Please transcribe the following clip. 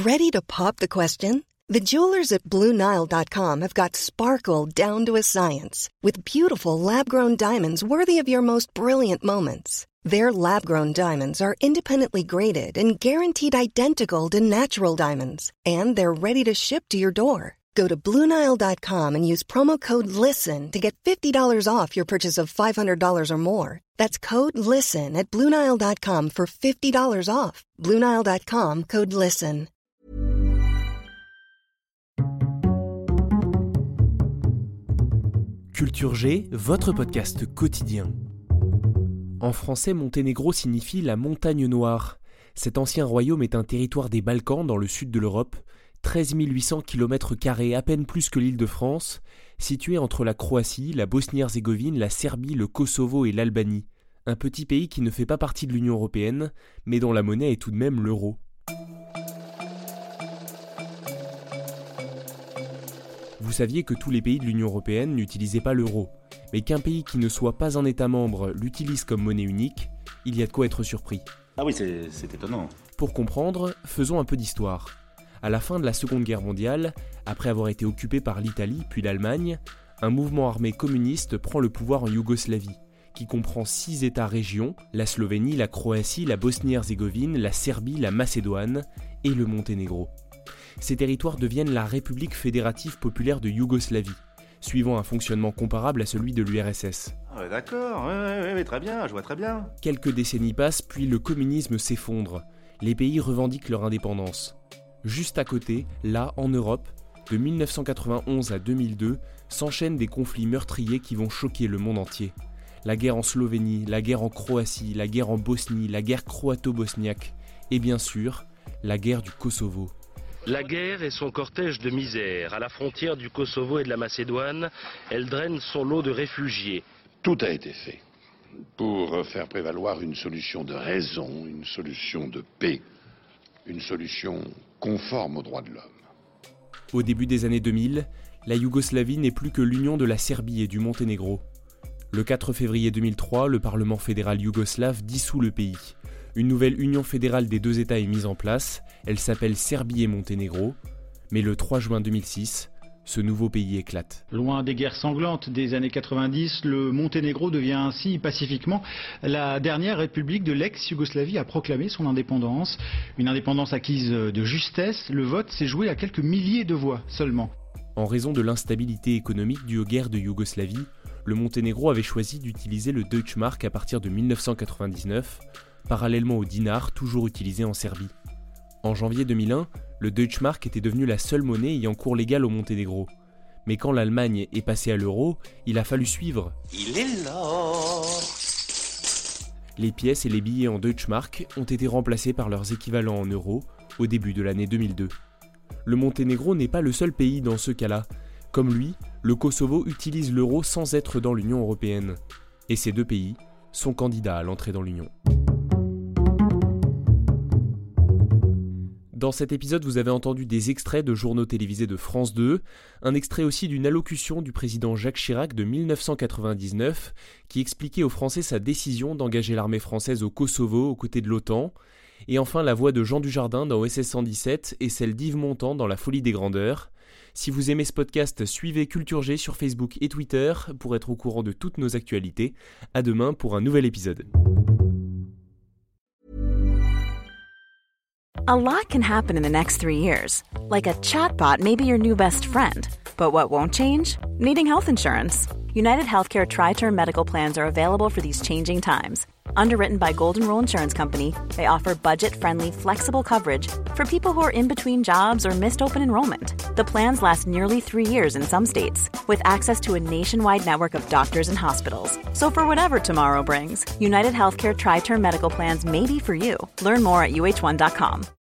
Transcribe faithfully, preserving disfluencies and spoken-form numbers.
Ready to pop the question? The jewelers at Blue Nile dot com have got sparkle down to a science with beautiful lab-grown diamonds worthy of your most brilliant moments. Their lab-grown diamonds are independently graded and guaranteed identical to natural diamonds, and they're ready to ship to your door. Go to Blue Nile dot com and use promo code LISTEN to get fifty dollars off your purchase of five hundred dollars or more. That's code LISTEN at Blue Nile dot com for fifty dollars off. Blue Nile dot com, code LISTEN. Culture G, votre podcast quotidien. En français, Monténégro signifie la montagne noire. Cet ancien royaume est un territoire des Balkans dans le sud de l'Europe, treize mille huit cents kilomètres carrés, à peine plus que l'île de France, situé entre la Croatie, la Bosnie-Herzégovine, la Serbie, le Kosovo et l'Albanie. Un petit pays qui ne fait pas partie de l'Union européenne, mais dont la monnaie est tout de même l'euro. Vous saviez que tous les pays de l'Union européenne n'utilisaient pas l'euro, mais qu'un pays qui ne soit pas un État membre l'utilise comme monnaie unique, il y a de quoi être surpris. Ah oui, c'est, c'est étonnant. Pour comprendre, faisons un peu d'histoire. À la fin de la Seconde Guerre mondiale, après avoir été occupé par l'Italie puis l'Allemagne, un mouvement armé communiste prend le pouvoir en Yougoslavie, qui comprend six États-régions, la Slovénie, la Croatie, la Bosnie-Herzégovine, la Serbie, la Macédoine et le Monténégro. Ces territoires deviennent la République fédérative populaire de Yougoslavie, suivant un fonctionnement comparable à celui de l'U R S S. Ah ouais, d'accord, ouais, ouais, ouais, très bien, je vois très bien. Quelques décennies passent, puis le communisme s'effondre. Les pays revendiquent leur indépendance. Juste à côté, là, en Europe, de dix-neuf cent quatre-vingt-onze à deux mille deux, s'enchaînent des conflits meurtriers qui vont choquer le monde entier. La guerre en Slovénie, la guerre en Croatie, la guerre en Bosnie, la guerre croato-bosniaque, et bien sûr, la guerre du Kosovo. La guerre et son cortège de misère. À la frontière du Kosovo et de la Macédoine, elle draine son lot de réfugiés. Tout a été fait pour faire prévaloir une solution de raison, une solution de paix, une solution conforme aux droits de l'homme. Au début des années deux mille, la Yougoslavie n'est plus que l'union de la Serbie et du Monténégro. Le quatre février deux mille trois, le Parlement fédéral yougoslave dissout le pays. Une nouvelle union fédérale des deux États est mise en place, elle s'appelle Serbie et Monténégro, mais le trois juin deux mille six, ce nouveau pays éclate. Loin des guerres sanglantes des années quatre-vingt-dix, le Monténégro devient ainsi pacifiquement la dernière république de l'ex-Yougoslavie à proclamer son indépendance. Une indépendance acquise de justesse, le vote s'est joué à quelques milliers de voix seulement. En raison de l'instabilité économique due aux guerres de Yougoslavie, le Monténégro avait choisi d'utiliser le Deutschmark à partir de dix-neuf cent quatre-vingt-dix-neuf, parallèlement au dinar toujours utilisé en Serbie. En janvier deux mille un, le Deutschmark était devenu la seule monnaie ayant cours légal au Monténégro. Mais quand l'Allemagne est passée à l'euro, il a fallu suivre. Il est là. Les pièces et les billets en Deutschmark ont été remplacés par leurs équivalents en euros au début de l'année deux mille deux. Le Monténégro n'est pas le seul pays dans ce cas-là. Comme lui, le Kosovo utilise l'euro sans être dans l'Union européenne. Et ces deux pays sont candidats à l'entrée dans l'Union. Dans cet épisode, vous avez entendu des extraits de journaux télévisés de France deux, un extrait aussi d'une allocution du président Jacques Chirac de dix-neuf cent quatre-vingt-dix-neuf qui expliquait aux Français sa décision d'engager l'armée française au Kosovo aux côtés de l'OTAN, et enfin la voix de Jean Dujardin dans O S S cent dix-sept et celle d'Yves Montand dans La Folie des Grandeurs. Si vous aimez ce podcast, suivez Culture G sur Facebook et Twitter pour être au courant de toutes nos actualités. À demain pour un nouvel épisode. A lot can happen in the next three years. Like a chatbot may be your new best friend. But what won't change? Needing health insurance. United Healthcare Tri-Term Medical Plans are available for these changing times. Underwritten by Golden Rule Insurance Company, they offer budget-friendly, flexible coverage for people who are in between jobs or missed open enrollment. The plans last nearly three years in some states, with access to a nationwide network of doctors and hospitals. So for whatever tomorrow brings, United Healthcare Tri-Term Medical Plans may be for you. Learn more at U H one dot com.